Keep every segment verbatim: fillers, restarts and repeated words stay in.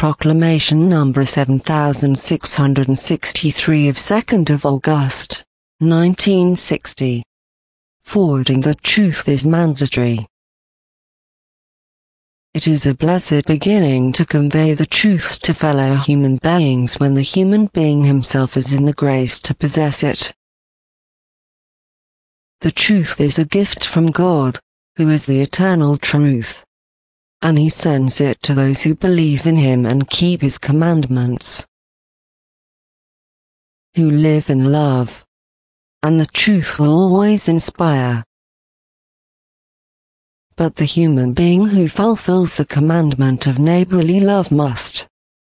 Proclamation number seven thousand six hundred sixty-three of second of August, nineteen sixty. Forwarding the truth is mandatory. It is a blessed beginning to convey the truth to fellow human beings when the human being himself is in the grace to possess it. The truth is a gift from God, who is the eternal truth, and he sends it to those who believe in him and keep his commandments, who live in love, and the truth will always inspire. But the human being who fulfills the commandment of neighborly love must.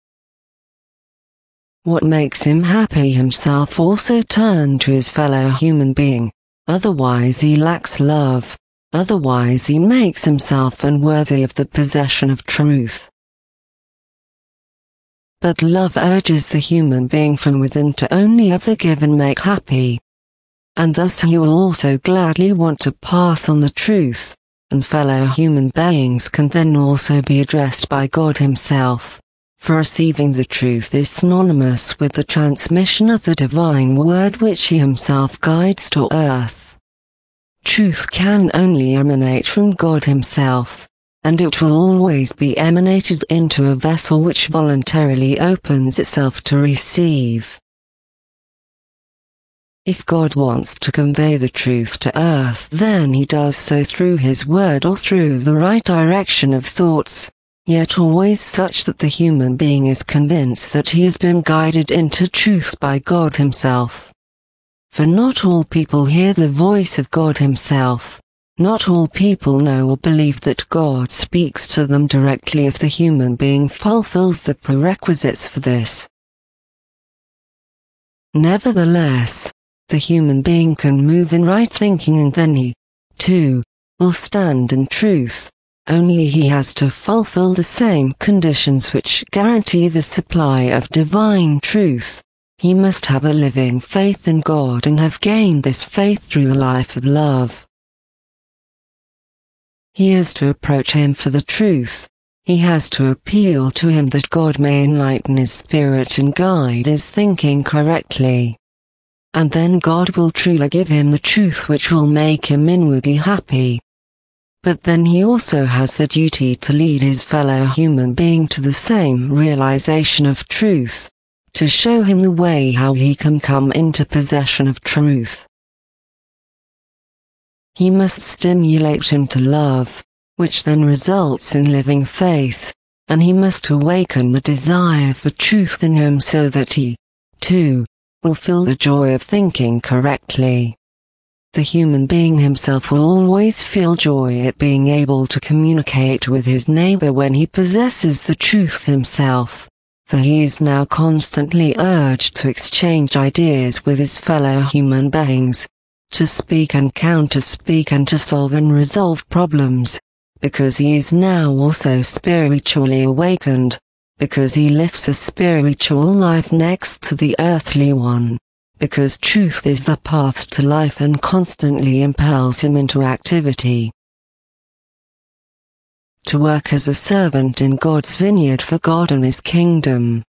What makes him happy himself also turn to his fellow human being, otherwise he lacks love, otherwise he makes himself unworthy of the possession of truth. But love urges the human being from within to only ever give and make happy, and thus he will also gladly want to pass on the truth, and fellow human beings can then also be addressed by God himself, for receiving the truth is synonymous with the transmission of the divine word which he himself guides to earth. Truth can only emanate from God himself, and it will always be emanated into a vessel which voluntarily opens itself to receive. If God wants to convey the truth to earth, then he does so through his word or through the right direction of thoughts, yet always such that the human being is convinced that he has been guided into truth by God himself. For not all people hear the voice of God himself, not all people know or believe that God speaks to them directly if the human being fulfills the prerequisites for this. Nevertheless, the human being can move in right thinking, and then he, too, will stand in truth, only he has to fulfill the same conditions which guarantee the supply of divine truth. He must have a living faith in God and have gained this faith through a life of love. He has to approach him for the truth. He has to appeal to him that God may enlighten his spirit and guide his thinking correctly. And then God will truly give him the truth which will make him inwardly happy. But then he also has the duty to lead his fellow human being to the same realization of truth, to show him the way how he can come into possession of truth. He must stimulate him to love, which then results in living faith, and he must awaken the desire for truth in him so that he, too, will feel the joy of thinking correctly. The human being himself will always feel joy at being able to communicate with his neighbor when he possesses the truth himself, for he is now constantly urged to exchange ideas with his fellow human beings, to speak and counter-speak and to solve and resolve problems, because he is now also spiritually awakened, because he lives a spiritual life next to the earthly one, because truth is the path to life and constantly impels him into activity. To work as a servant in God's vineyard for God and his kingdom.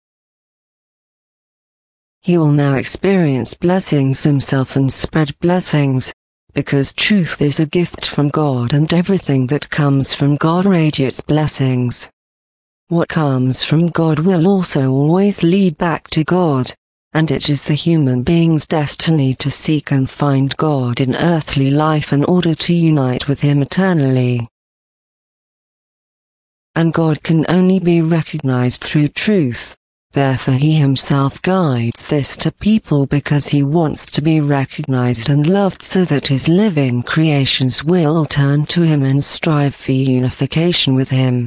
He will now experience blessings himself and spread blessings, because truth is a gift from God and everything that comes from God radiates blessings. What comes from God will also always lead back to God, and it is the human being's destiny to seek and find God in earthly life in order to unite with him eternally. And God can only be recognized through truth, therefore he himself guides this to people because he wants to be recognized and loved so that his living creations will turn to him and strive for unification with him.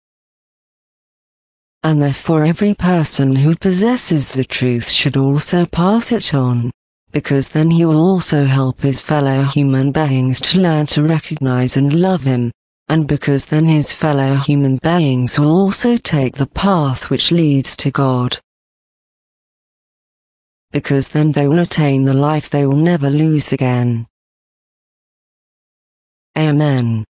And therefore every person who possesses the truth should also pass it on, because then he will also help his fellow human beings to learn to recognize and love him, and because then his fellow human beings will also take the path which leads to God. Because then they will attain the life they will never lose again. Amen.